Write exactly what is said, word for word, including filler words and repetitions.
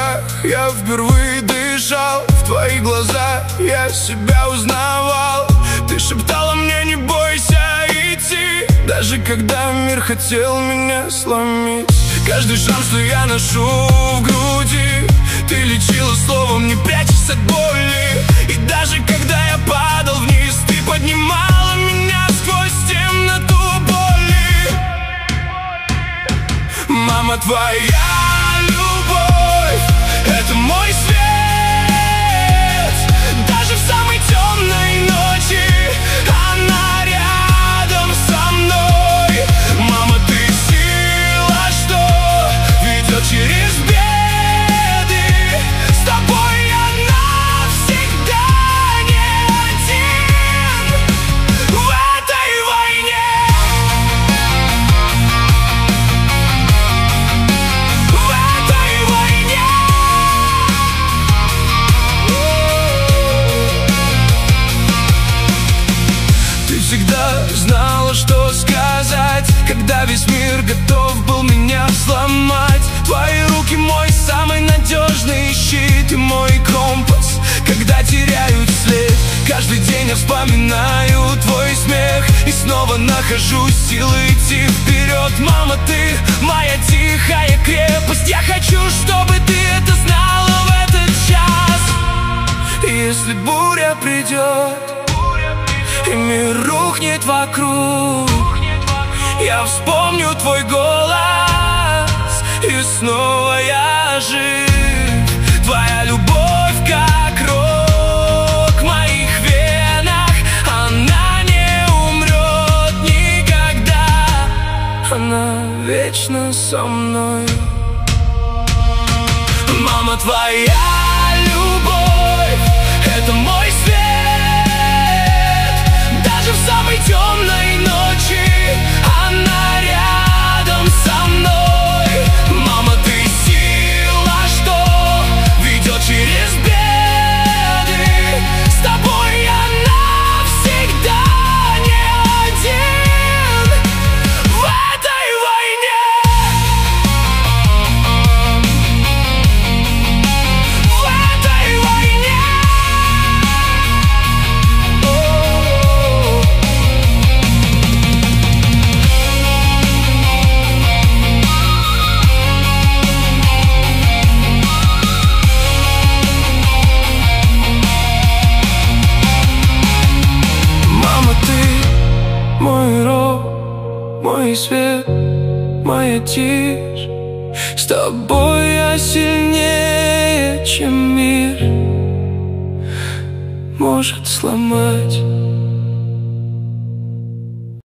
руках я впервые дышал, в твои глаза я себя узнавал. Ты шептала мне: не бойся идти, даже когда мир хотел меня сломить. Каждый шрам, что я ношу в груди, ты лечила словом, не прячась от боли. И даже когда я падал вниз, ты поднимала меня сквозь темноту боли. Мама, твоя любовь — это мой свет. Даже в самой темной ночи она рядом со мной. Мама, ты сила, что ведет через беды. С тобой я навсегда не один в этой войне. В этой войне. Ты всегда знала, что сказать, когда весь мир готов был меня сломать. Твои руки — мой самый надежный щит и мой компас, когда теряют след. Каждый день я вспоминаю твой смех и снова нахожу силы идти вперед. Мама, ты моя тихая крепость. Я хочу, чтобы ты это знала в этот час. И если буря придет и мир рухнет вокруг, я вспомню твой голос, и снова я жив. Твоя любовь как рок в моих венах, она не умрет никогда, она вечно со мной. Мама, твоя любовь — это мой свет. Даже в самой темной ночи она рядом со мной. Мама, ты сила, что ведет через беды. С тобой я навсегда не один в этой войне. В этой войне. Мама, ты мой рок, мой свет, моя тишь. С тобой я сильнее, чем мир может сломать.